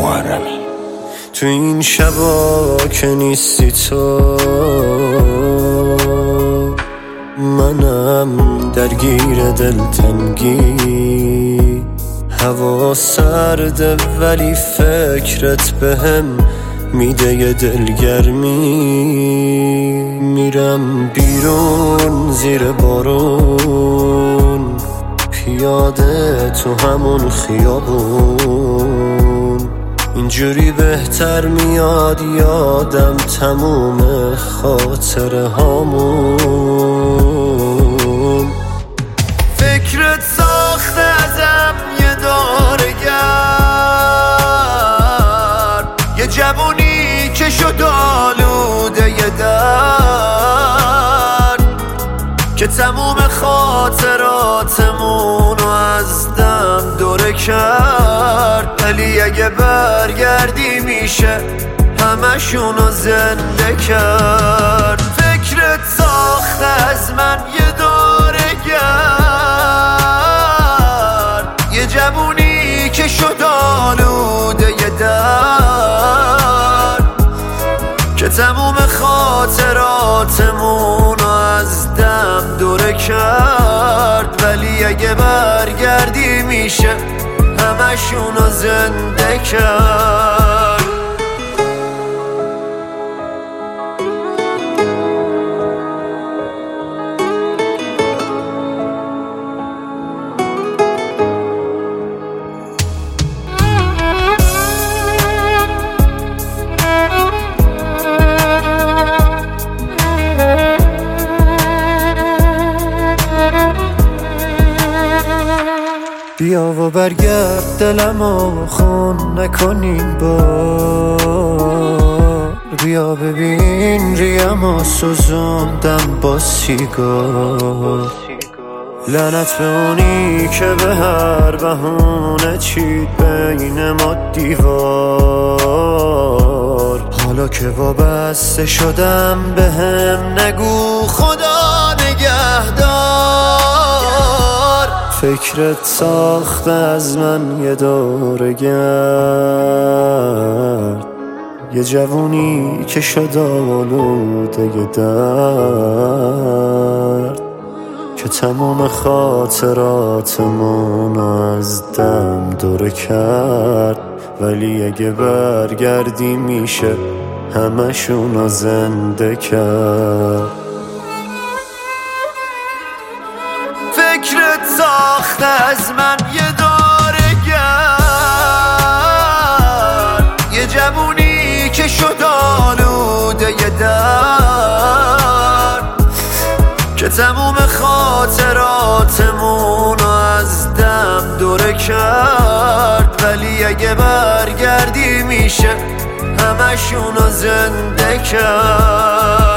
محرمی. تو این شبا که نیستی تو، منم درگیر دلتنگی. هوا سرده ولی فکرت بهم میده یه دلگرمی. میرم بیرون زیر بارون، پیاده تو همون خیابون. اینجوری بهتر میاد یادم تموم خاطره هامون. فکرت ساخته ازم یه دارگر، یه جوونی که شد آلوده یه درد، که تموم خاطراتمونو از دم دوره کرد. ولی اگه برگردی میشه همشونو زنده کرد. فکرت ساخته از من یه دارگر، یه جوونی که شد آلوده یه درد، که تموم خاطراتمونو از دم دوره کرد. ولی اگه برگردی میشه همشونو زنده کرد. بیا و برگرد دلمو خون نکنیم بار. بیا ببین ریمو سوزوندم با سیگار. لعنت به اونی که به هر بهونه چید بین ما دیوار. حالا که وابسته شدم بهم نگو خدا نگهدار. فکرت ساخته از من یه دورگرد، یه جوونی که شد آلوده یه درد، که تمام خاطراتمون از دم دوره کرد. ولی اگه برگردی میشه همشونو زنده کرد. فکرت ساخته از من یه دارگر، یه جوونی که شد آلوده یه درد، که تموم خاطراتمونو از دم دوره کرد. ولی اگه برگردی میشه همشونو زنده کرد.